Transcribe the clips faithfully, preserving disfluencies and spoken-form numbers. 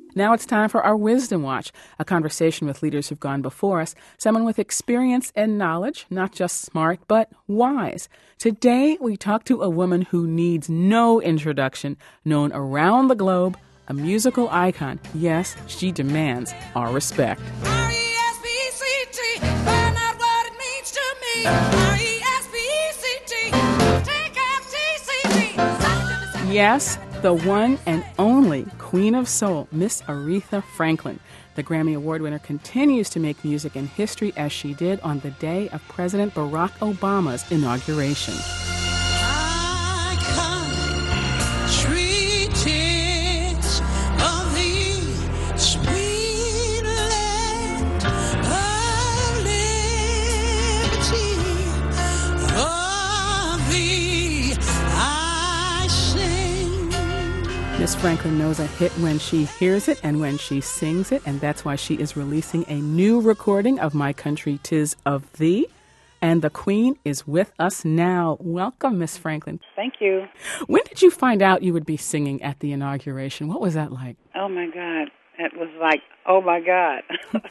Now it's time for our Wisdom Watch, a conversation with leaders who've gone before us, someone with experience and knowledge, not just smart, but wise. Today, we talk to a woman who needs no introduction, known around the globe, a musical icon. Yes, she demands our respect. R E S P E C T, find out what it means to me. R E S P E C T, take F T C T. Yes, the one and only Queen of Soul, Miss Aretha Franklin. The Grammy Award winner continues to make music in history as she did on the day of President Barack Obama's inauguration. I come treaties of the sweet land of liberty, of thee I sing. Miss Franklin knows a hit when she hears it and when she sings it, and that's why she is releasing a new recording of My Country 'Tis of Thee. And the Queen is with us now. Welcome, Miss Franklin. Thank you. When did you find out you would be singing at the inauguration? What was that like? Oh, my God. It was like, oh, my God.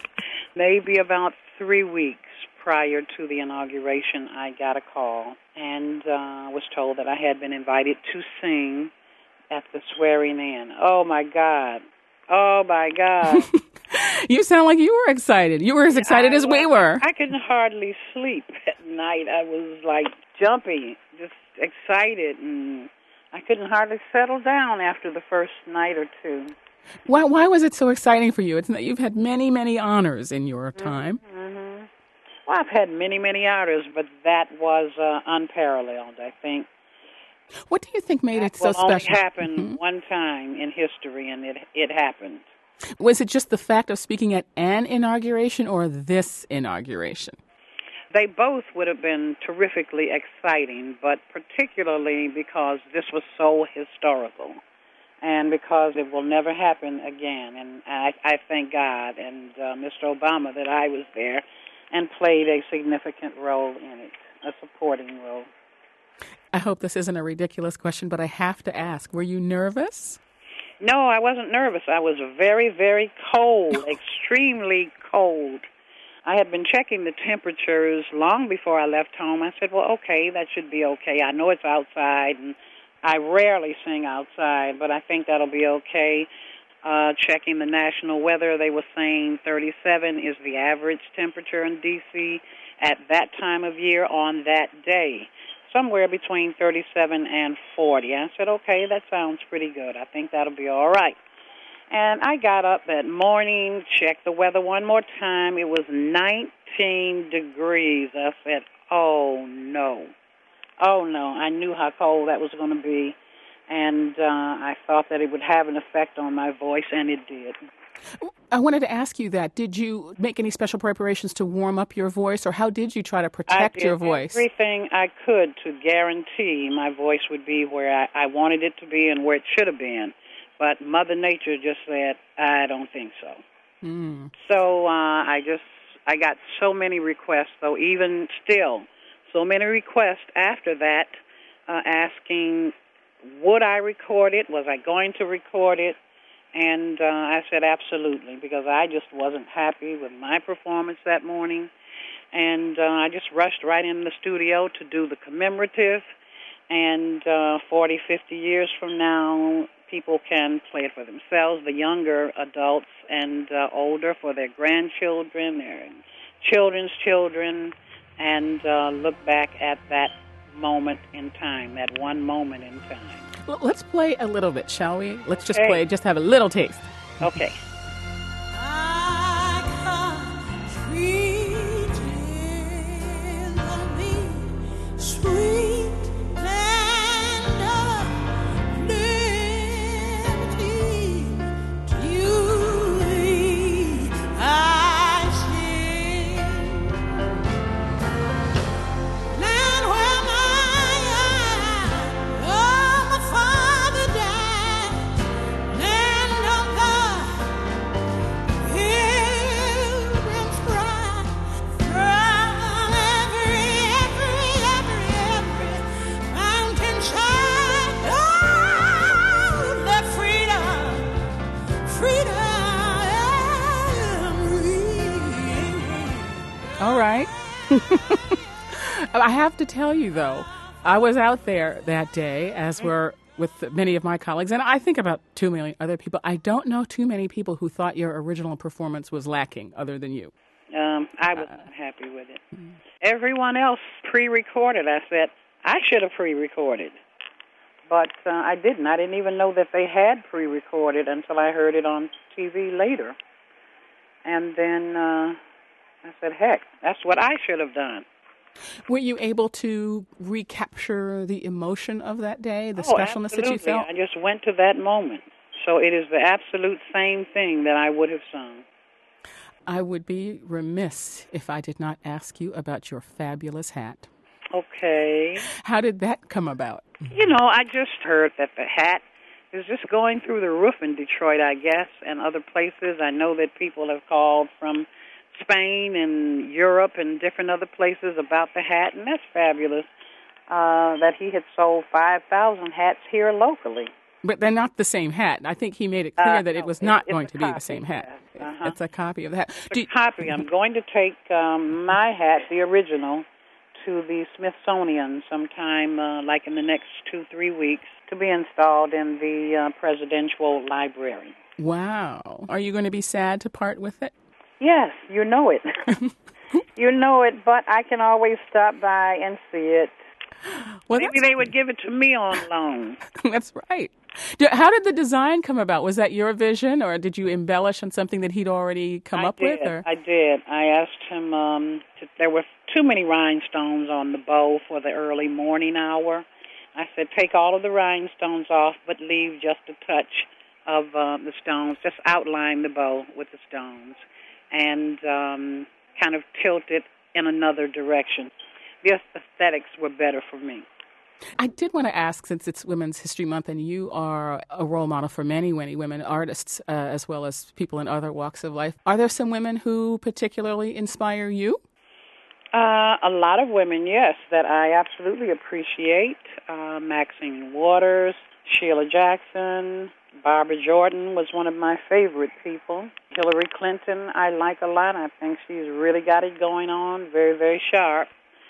Maybe about three weeks prior to the inauguration, I got a call and uh, was told that I had been invited to sing at the swearing in. Oh, my God. Oh, my God. You sound like you were excited. You were as excited I as we was- were. I couldn't hardly sleep at night. I was like jumpy, just excited, and I couldn't hardly settle down after the first night or two. Why, why was it so exciting for you? It's not, you've had many, many honors in your time. Mm-hmm. Well, I've had many, many honors, but that was uh, unparalleled, I think. What do you think made it That so will only special? happen Mhm. one time in history, and it it happened. Was it just the fact of speaking at an inauguration or this inauguration? They both would have been terrifically exciting, but particularly because this was so historical and because it will never happen again. And I, I thank God and uh, Mister Obama that I was there and played a significant role in it, a supporting role. I hope this isn't a ridiculous question, but I have to ask, were you nervous? No, I wasn't nervous. I was very, very cold, extremely cold. I had been checking the temperatures long before I left home. I said, well, okay, that should be okay. I know it's outside, and I rarely sing outside, but I think that'll be okay. Uh, checking the national weather, they were saying thirty-seven is the average temperature in D C at that time of year on that day. Somewhere between thirty-seven and forty. I said, okay, that sounds pretty good. I think that'll be all right. And I got up that morning, checked the weather one more time. It was nineteen degrees. I said, oh, no. Oh, no. I knew how cold that was going to be. And uh, I thought that it would have an effect on my voice, and it did. I wanted to ask you that. Did you make any special preparations to warm up your voice, or how did you try to I protect did your voice? everything I could to guarantee my voice would be where I, I wanted it to be and where it should have been. But Mother Nature just said, I don't think so. Mm. So uh, I just, I got so many requests, though, even still, so many requests after that uh, asking, would I record it? Was I going to record it? And uh, I said absolutely, because I just wasn't happy with my performance that morning. And uh, I just rushed right in the studio to do the commemorative. And uh, forty, fifty years from now, people can play it for themselves, the younger adults and uh, older for their grandchildren, their children's children, and uh, look back at that moment in time, that one moment in time. Well, let's play a little bit, shall we? Let's just Okay. play, just have a little taste. Okay. I come treaties of the sweet land of liberty, to thee I sing. Land where my, oh, my father died, land of the All right. I have to tell you, though, I was out there that day, as were with many of my colleagues, and I think about two million other people. I don't know too many people who thought your original performance was lacking, other than you. Um, I was not happy with it. Mm-hmm. Everyone else pre-recorded. I said, I should have pre-recorded. But uh, I didn't. I didn't even know that they had pre-recorded until I heard it on T V later. And then uh, I said, heck, that's what I should have done. Were you able to recapture the emotion of that day, the oh, specialness absolutely. that you felt? I just went to that moment. So it is the absolute same thing that I would have sung. I would be remiss if I did not ask you about your fabulous hat. Okay. How did that come about? You know, I just heard that the hat is just going through the roof in Detroit, I guess, and other places. I know that people have called from Spain and Europe and different other places about the hat, and that's fabulous, uh, that he had sold five thousand hats here locally. But they're not the same hat. I think he made it clear uh, that no, it was it, not going to copy, be the same hat. Yes. Uh-huh. It's a copy of the hat. It's a copy. I'm going to take um, my hat, the original, to the Smithsonian sometime, uh, like in the next two, three weeks, to be installed in the uh, presidential library. Wow. Are you going to be sad to part with it? Yes, you know it. You know it, but I can always stop by and see it. Well, maybe they would give it to me on loan. That's right. How did the design come about? Was that your vision, or did you embellish on something that he'd already come I up did. with? Or? I did. I asked him, um, to, there were too many rhinestones on the bow for the early morning hour. I said, take all of the rhinestones off, but leave just a touch of uh, the stones. Just outline the bow with the stones and um, kind of tilt it in another direction. The aesthetics were better for me. I did want to ask, since it's Women's History Month and you are a role model for many, many women artists, uh, as well as people in other walks of life, are there some women who particularly inspire you? Uh, a lot of women, yes, that I absolutely appreciate. Uh, Maxine Waters, Sheila Jackson, Barbara Jordan was one of my favorite people. Hillary Clinton I like a lot. I think she's really got it going on, very, very sharp.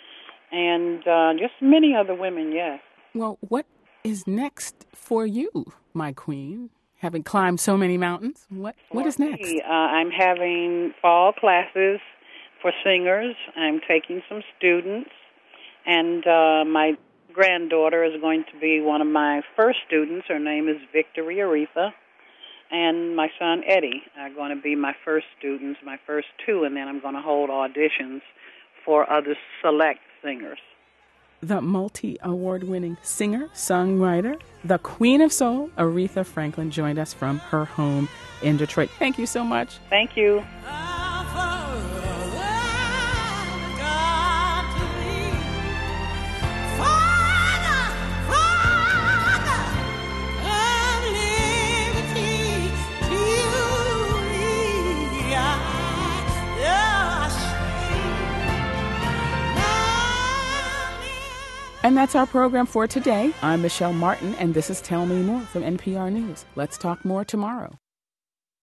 And uh, just many other women, yes. Well, what is next for you, my queen? Having climbed so many mountains, what what is next? Me, uh, I'm having fall classes for singers. I'm taking some students. And uh, my granddaughter is going to be one of my first students. Her name is Victory Aretha. And my son, Eddie, are going to be my first students, my first two. And then I'm going to hold auditions for other select singers. The multi-award-winning singer, songwriter, the Queen of Soul, Aretha Franklin, joined us from her home in Detroit. Thank you so much. Thank you. And that's our program for today. I'm Michelle Martin, and this is Tell Me More from N P R News. Let's talk more tomorrow.